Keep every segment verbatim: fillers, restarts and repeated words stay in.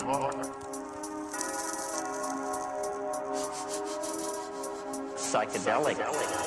Psychedelic.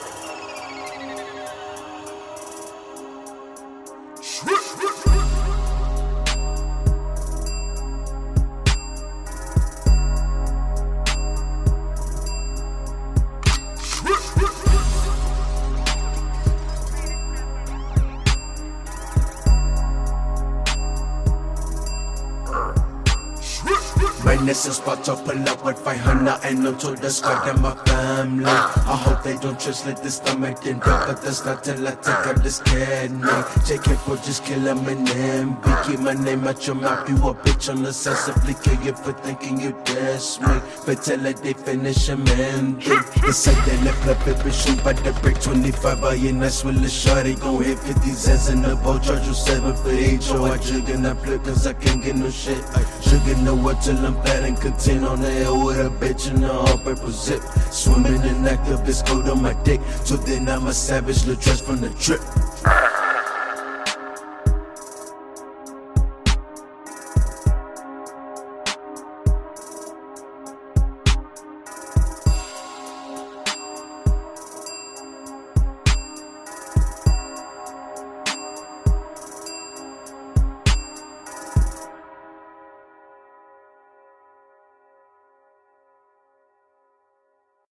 Renaissance about to pull up with five hundred and I'm told the squad and my family. I hope they don't translate this stomach and dope, but that's not till I take out this kidney. J K for just kill him and M B. Keep my name out your mouth, you a bitch on the side. Simply kill you for thinking you diss me. But till like they finish him and they say they left the paper shoot by the break twenty-five. I ain't nice with the shorty. Gon' hit fifty cents in the boat, charge you seven for each. Oh, I jig in that flip cause I can't get no shit. Sugar know what till I'm fat and content on the hill with a bitch in the all-purple zip. Swimming in activist code on my dick. So then I'm a savage, little dress from the trip.